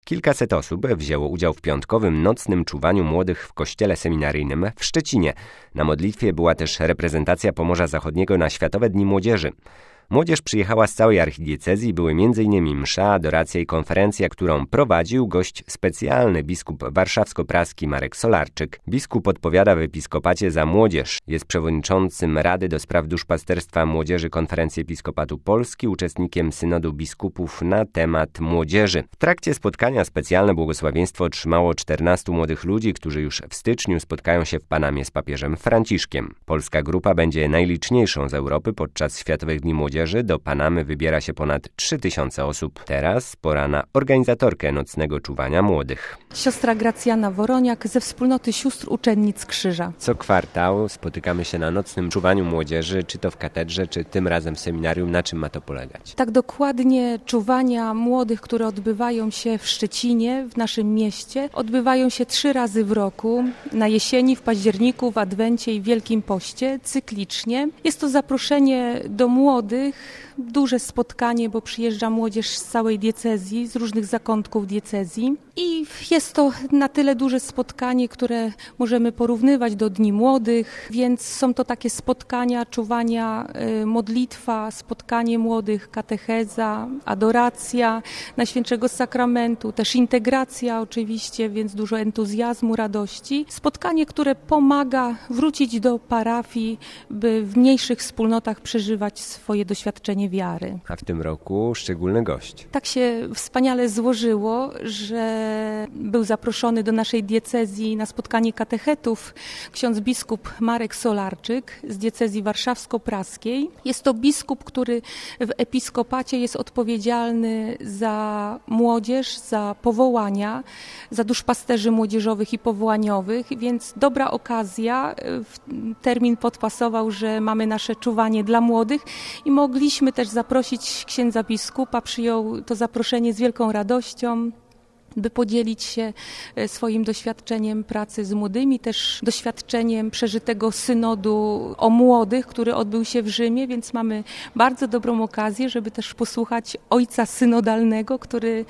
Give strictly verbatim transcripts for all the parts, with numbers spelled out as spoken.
Kilkaset osób wzięło udział w piątkowym nocnym czuwaniu młodych w kościele seminaryjnym w Szczecinie. Na modlitwie była też reprezentacja Pomorza Zachodniego na Światowe Dni Młodzieży. Młodzież przyjechała z całej archidiecezji, były między innymi msza, adoracja i konferencja, którą prowadził gość specjalny, biskup warszawsko-praski Marek Solarczyk. Biskup odpowiada w episkopacie za młodzież. Jest przewodniczącym Rady do Spraw Duszpasterstwa Młodzieży Konferencji Episkopatu Polski, uczestnikiem synodu biskupów na temat młodzieży. W trakcie spotkania specjalne błogosławieństwo otrzymało czternastu młodych ludzi, którzy już w styczniu spotkają się w Panamie z papieżem Franciszkiem. Polska grupa będzie najliczniejszą z Europy podczas Światowych Dni Młodzieży. Do Panamy wybiera się ponad trzy tysiące osób. Teraz pora na organizatorkę nocnego czuwania młodych. Siostra Gracjana Woroniak ze wspólnoty sióstr uczennic Krzyża. Co kwartał spotykamy się na nocnym czuwaniu młodzieży, czy to w katedrze, czy tym razem w seminarium. Na czym ma to polegać? Tak dokładnie czuwania młodych, które odbywają się w Szczecinie, w naszym mieście, odbywają się trzy razy w roku. Na jesieni, w październiku, w Adwencie i Wielkim Poście, cyklicznie. Jest to zaproszenie do młodych, duże spotkanie, bo przyjeżdża młodzież z całej diecezji, z różnych zakątków diecezji i jest to na tyle duże spotkanie, które możemy porównywać do Dni Młodych, więc są to takie spotkania, czuwania, modlitwa, spotkanie młodych, katecheza, adoracja Najświętszego Sakramentu, też integracja oczywiście, więc dużo entuzjazmu, radości. Spotkanie, które pomaga wrócić do parafii, by w mniejszych wspólnotach przeżywać swoje doświadczenie wiary. A w tym roku szczególny gość. Tak się wspaniale złożyło, że był zaproszony do naszej diecezji na spotkanie katechetów ksiądz biskup Marek Solarczyk z diecezji warszawsko-praskiej. Jest to biskup, który w episkopacie jest odpowiedzialny za młodzież, za powołania, za duszpasterzy młodzieżowych i powołaniowych, więc dobra okazja, termin podpasował, że mamy nasze czuwanie dla młodych i mogliśmy też zaprosić księdza biskupa, przyjął to zaproszenie z wielką radością, by podzielić się swoim doświadczeniem pracy z młodymi, też doświadczeniem przeżytego synodu o młodych, który odbył się w Rzymie, więc mamy bardzo dobrą okazję, żeby też posłuchać ojca synodalnego, który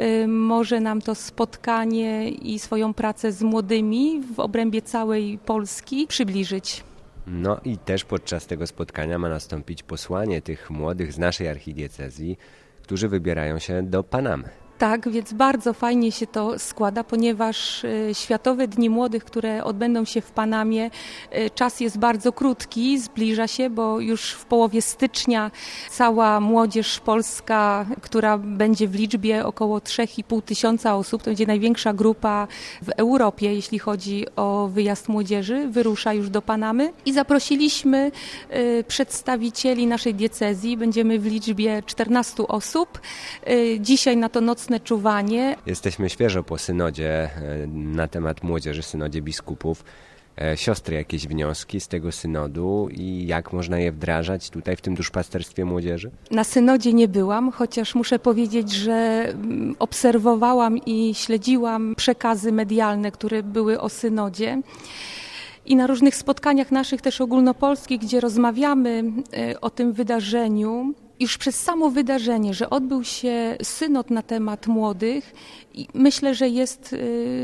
może nam to spotkanie i swoją pracę z młodymi w obrębie całej Polski przybliżyć. No i też podczas tego spotkania ma nastąpić posłanie tych młodych z naszej archidiecezji, którzy wybierają się do Panamy. Tak, więc bardzo fajnie się to składa, ponieważ Światowe Dni Młodych, które odbędą się w Panamie, czas jest bardzo krótki, zbliża się, bo już w połowie stycznia cała młodzież polska, która będzie w liczbie około trzy i pół tysiąca osób, to będzie największa grupa w Europie, jeśli chodzi o wyjazd młodzieży, wyrusza już do Panamy i zaprosiliśmy przedstawicieli naszej diecezji, będziemy w liczbie czternastu osób. Dzisiaj na to nocne czuwanie. Jesteśmy świeżo po synodzie na temat młodzieży, synodzie biskupów. Siostry, jakieś wnioski z tego synodu i jak można je wdrażać tutaj w tym duszpasterstwie młodzieży? Na synodzie nie byłam, chociaż muszę powiedzieć, że obserwowałam i śledziłam przekazy medialne, które były o synodzie. I na różnych spotkaniach naszych też ogólnopolskich, gdzie rozmawiamy o tym wydarzeniu, już przez samo wydarzenie, że odbył się synod na temat młodych, myślę, że jest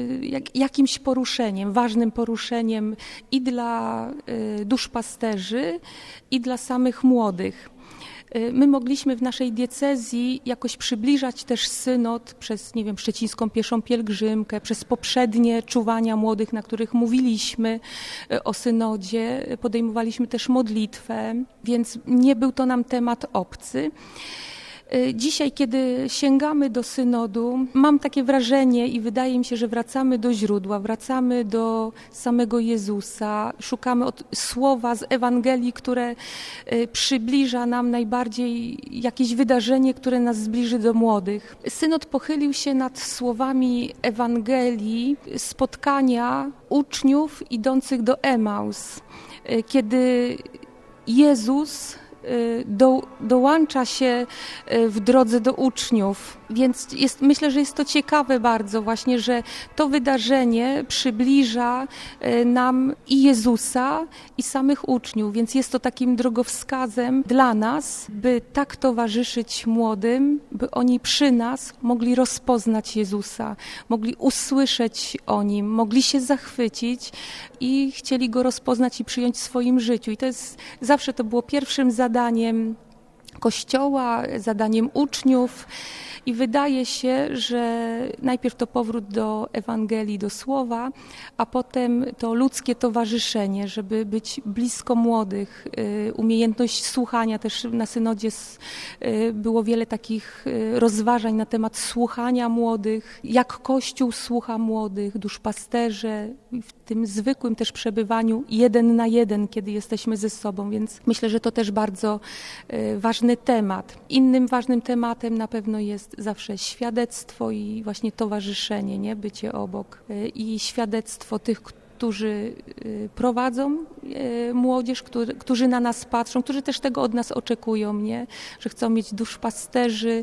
jakimś poruszeniem, ważnym poruszeniem i dla duszpasterzy, i dla samych młodych. My mogliśmy w naszej diecezji jakoś przybliżać też synod przez, nie wiem, szczecińską pieszą pielgrzymkę, przez poprzednie czuwania młodych, na których mówiliśmy o synodzie, podejmowaliśmy też modlitwę, więc nie był to nam temat obcy. Dzisiaj, kiedy sięgamy do synodu, mam takie wrażenie i wydaje mi się, że wracamy do źródła, wracamy do samego Jezusa, szukamy od słowa z Ewangelii, które przybliża nam najbardziej jakieś wydarzenie, które nas zbliży do młodych. Synod pochylił się nad słowami Ewangelii, spotkania uczniów idących do Emaus, kiedy Jezus Do, dołącza się w drodze do uczniów. Więc jest, myślę, że jest to ciekawe bardzo właśnie, że to wydarzenie przybliża nam i Jezusa, i samych uczniów, więc jest to takim drogowskazem dla nas, by tak towarzyszyć młodym, by oni przy nas mogli rozpoznać Jezusa, mogli usłyszeć o Nim, mogli się zachwycić i chcieli Go rozpoznać i przyjąć w swoim życiu. I to jest, zawsze to było pierwszym zadaniem Kościoła, zadaniem uczniów. I wydaje się, że najpierw to powrót do Ewangelii, do Słowa, a potem to ludzkie towarzyszenie, żeby być blisko młodych. Umiejętność słuchania, też na synodzie było wiele takich rozważań na temat słuchania młodych, jak Kościół słucha młodych, duszpasterze, w tym zwykłym też przebywaniu jeden na jeden, kiedy jesteśmy ze sobą, więc myślę, że to też bardzo ważny temat. Innym ważnym tematem na pewno jest zawsze świadectwo i właśnie towarzyszenie, nie? Bycie obok i świadectwo tych, którzy prowadzą młodzież, którzy, którzy na nas patrzą, którzy też tego od nas oczekują, nie? Że chcą mieć duszpasterzy,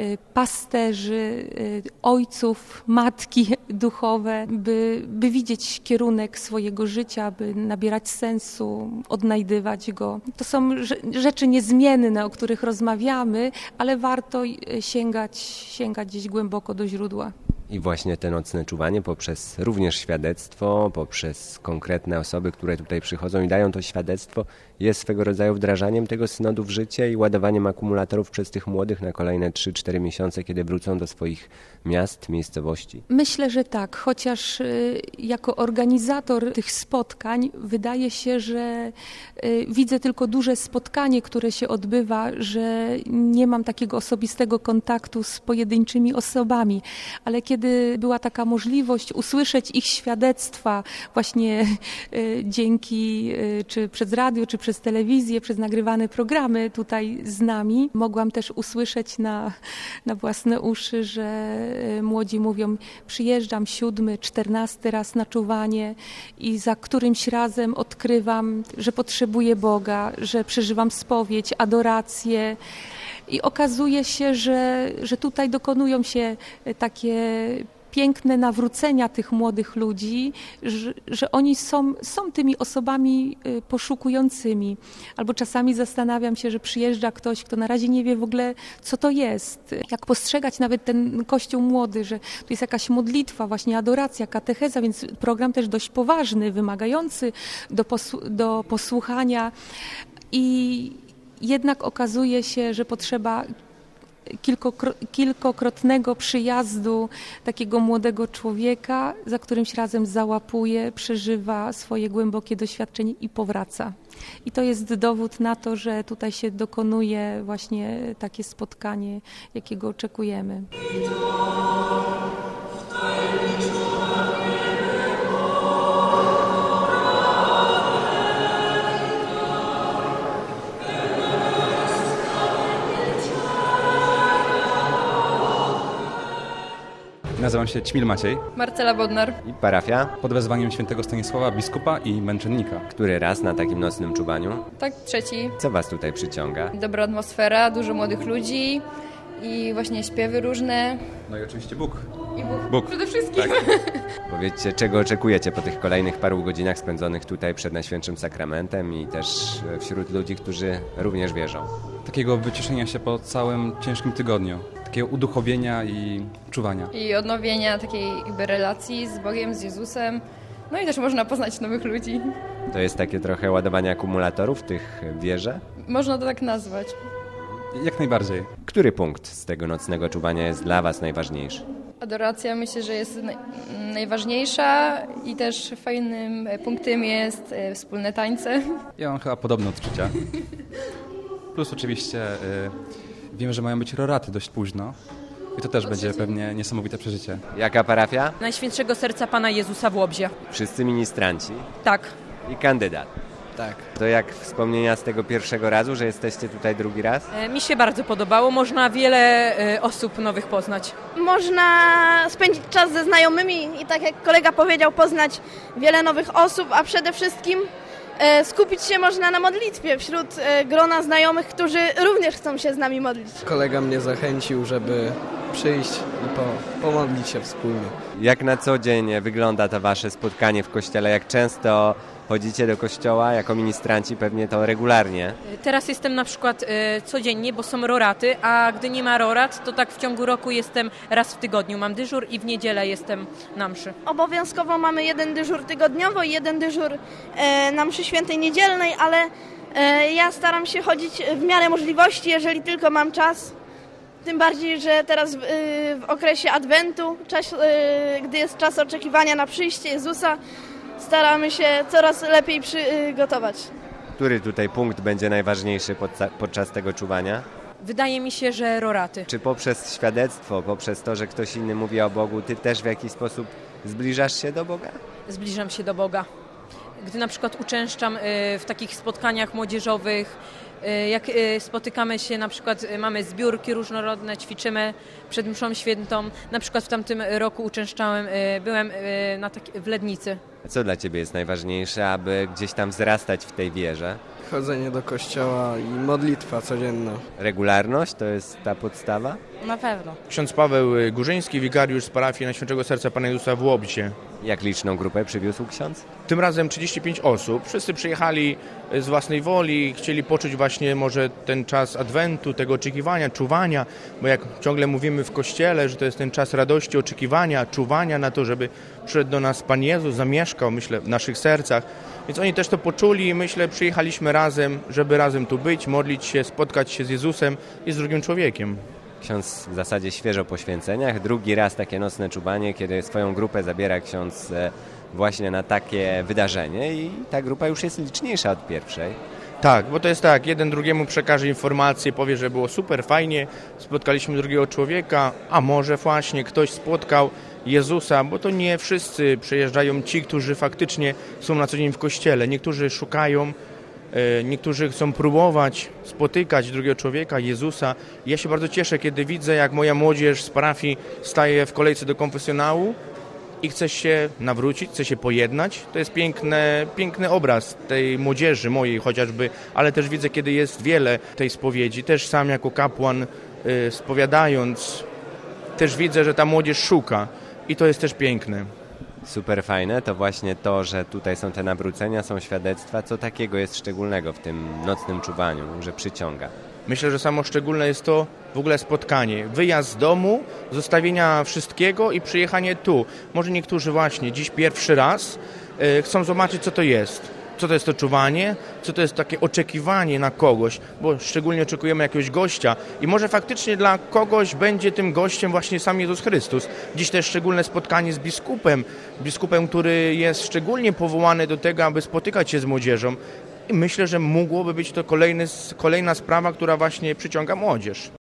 pasterzy, ojców, matki duchowe, by, by widzieć kierunek swojego życia, by nabierać sensu, odnajdywać go. To są rzeczy niezmienne, o których rozmawiamy, ale warto sięgać, sięgać gdzieś głęboko do źródła. I właśnie te nocne czuwanie poprzez również świadectwo, poprzez konkretne osoby, które tutaj przychodzą i dają to świadectwo, jest swego rodzaju wdrażaniem tego synodu w życie i ładowaniem akumulatorów przez tych młodych na kolejne trzy cztery miesiące, kiedy wrócą do swoich miast, miejscowości. Myślę, że tak, chociaż y, jako organizator tych spotkań wydaje się, że y, widzę tylko duże spotkanie, które się odbywa, że nie mam takiego osobistego kontaktu z pojedynczymi osobami, ale kiedy była taka możliwość usłyszeć ich świadectwa właśnie y, dzięki y, czy przez radio, czy przez telewizję, przez nagrywane programy tutaj z nami, mogłam też usłyszeć na, na własne uszy, że młodzi mówią, przyjeżdżam siódmy, czternasty raz na czuwanie i za którymś razem odkrywam, że potrzebuję Boga, że przeżywam spowiedź, adorację. I okazuje się, że, że tutaj dokonują się takie piękne nawrócenia tych młodych ludzi, że, że oni są, są tymi osobami poszukującymi. Albo czasami zastanawiam się, że przyjeżdża ktoś, kto na razie nie wie w ogóle, co to jest. Jak postrzegać nawet ten Kościół młody, że to jest jakaś modlitwa, właśnie adoracja, katecheza, więc program też dość poważny, wymagający do, posłu- do posłuchania. I jednak okazuje się, że potrzeba kilkokrotnego przyjazdu takiego młodego człowieka, za którymś razem załapuje, przeżywa swoje głębokie doświadczenie i powraca. I to jest dowód na to, że tutaj się dokonuje właśnie takie spotkanie, jakiego oczekujemy. Nazywam się Ćmil Maciej. Marcela Bodnar. I parafia? Pod wezwaniem świętego Stanisława, biskupa i męczennika. Który raz na takim nocnym czuwaniu? Tak, trzeci. Co was tutaj przyciąga? Dobra atmosfera, dużo młodych ludzi i właśnie śpiewy różne. No i oczywiście Bóg. I Bóg. Bóg. Przede wszystkim. Tak. Powiedzcie, czego oczekujecie po tych kolejnych paru godzinach spędzonych tutaj przed Najświętszym Sakramentem i też wśród ludzi, którzy również wierzą? Takiego wyciszenia się po całym ciężkim tygodniu. Takiego uduchowienia i czuwania. I odnowienia takiej jakby relacji z Bogiem, z Jezusem. No i też można poznać nowych ludzi. To jest takie trochę ładowanie akumulatorów tych wierze? Można to tak nazwać. Jak najbardziej. Który punkt z tego nocnego czuwania jest dla was najważniejszy? Adoracja myślę, że jest naj, najważniejsza i też fajnym punktem jest e, wspólne tańce. Ja mam chyba podobne odczucia. Plus oczywiście y, wiem, że mają być roraty dość późno. I to też będzie pewnie niesamowite przeżycie. Jaka parafia? Najświętszego Serca Pana Jezusa w Łobzie. Wszyscy ministranci Tak. i kandydat. Tak. To jak wspomnienia z tego pierwszego razu, że jesteście tutaj drugi raz? E, mi się bardzo podobało. Można wiele e, osób nowych poznać. Można spędzić czas ze znajomymi i tak jak kolega powiedział, poznać wiele nowych osób, a przede wszystkim e, skupić się można na modlitwie wśród e, grona znajomych, którzy również chcą się z nami modlić. Kolega mnie zachęcił, żeby przyjść i po, pomodlić się wspólnie. Jak na co dzień wygląda to wasze spotkanie w kościele? Jak często chodzicie do kościoła jako ministranci? Pewnie to regularnie. Teraz jestem na przykład e, codziennie, bo są roraty, a gdy nie ma rorat, to tak w ciągu roku jestem raz w tygodniu. Mam dyżur i w niedzielę jestem na mszy. Obowiązkowo mamy jeden dyżur tygodniowo i jeden dyżur e, na mszy świętej niedzielnej, ale e, ja staram się chodzić w miarę możliwości, jeżeli tylko mam czas. Tym bardziej, że teraz w, w okresie Adwentu, czas, gdy jest czas oczekiwania na przyjście Jezusa, staramy się coraz lepiej przygotować. Który tutaj punkt będzie najważniejszy podca- podczas tego czuwania? Wydaje mi się, że roraty. Czy poprzez świadectwo, poprzez to, że ktoś inny mówi o Bogu, ty też w jakiś sposób zbliżasz się do Boga? Zbliżam się do Boga. Gdy na przykład uczęszczam w takich spotkaniach młodzieżowych, jak spotykamy się, na przykład mamy zbiórki różnorodne, ćwiczymy przed mszą świętą. Na przykład w tamtym roku uczęszczałem, byłem na taki, w Lednicy. A co dla ciebie jest najważniejsze, aby gdzieś tam wzrastać w tej wierze? Chodzenie do kościoła i modlitwa codzienna. Regularność to jest ta podstawa? Na pewno. Ksiądz Paweł Górzyński, wikariusz z parafii Najświętszego Serca Pana Jezusa w Łobzie. Jak liczną grupę przywiózł ksiądz? Tym razem trzydzieści pięć osób. Wszyscy przyjechali z własnej woli, chcieli poczuć właśnie może ten czas Adwentu, tego oczekiwania, czuwania, bo jak ciągle mówimy w Kościele, że to jest ten czas radości, oczekiwania, czuwania na to, żeby przyszedł do nas Pan Jezus, zamieszkał, myślę, w naszych sercach. Więc oni też to poczuli i myślę, przyjechaliśmy razem, żeby razem tu być, modlić się, spotkać się z Jezusem i z drugim człowiekiem. Ksiądz w zasadzie świeżo po święceniach, drugi raz takie nocne czuwanie, kiedy swoją grupę zabiera ksiądz właśnie na takie wydarzenie i ta grupa już jest liczniejsza od pierwszej. Tak, bo to jest tak, jeden drugiemu przekaże informację, powie, że było super, fajnie, spotkaliśmy drugiego człowieka, a może właśnie ktoś spotkał Jezusa, bo to nie wszyscy przyjeżdżają ci, którzy faktycznie są na co dzień w kościele. Niektórzy szukają, niektórzy chcą próbować spotykać drugiego człowieka, Jezusa. Ja się bardzo cieszę, kiedy widzę, jak moja młodzież z parafii staje w kolejce do konfesjonału i chce się nawrócić, chce się pojednać. To jest piękny, piękny obraz tej młodzieży mojej chociażby, ale też widzę, kiedy jest wiele tej spowiedzi. Też sam jako kapłan y, spowiadając, też widzę, że ta młodzież szuka i to jest też piękne. Super fajne, to właśnie to, że tutaj są te nawrócenia, są świadectwa. Co takiego jest szczególnego w tym nocnym czuwaniu, że przyciąga? Myślę, że samo szczególne jest to w ogóle spotkanie. Wyjazd z domu, zostawienia wszystkiego i przyjechanie tu. Może niektórzy właśnie dziś pierwszy raz yy, chcą zobaczyć, co to jest. Co to jest to czuwanie, co to jest takie oczekiwanie na kogoś, bo szczególnie oczekujemy jakiegoś gościa i może faktycznie dla kogoś będzie tym gościem właśnie sam Jezus Chrystus. Dziś też szczególne spotkanie z biskupem, biskupem, który jest szczególnie powołany do tego, aby spotykać się z młodzieżą. I myślę, że mogłoby być to kolejny, kolejna sprawa, która właśnie przyciąga młodzież.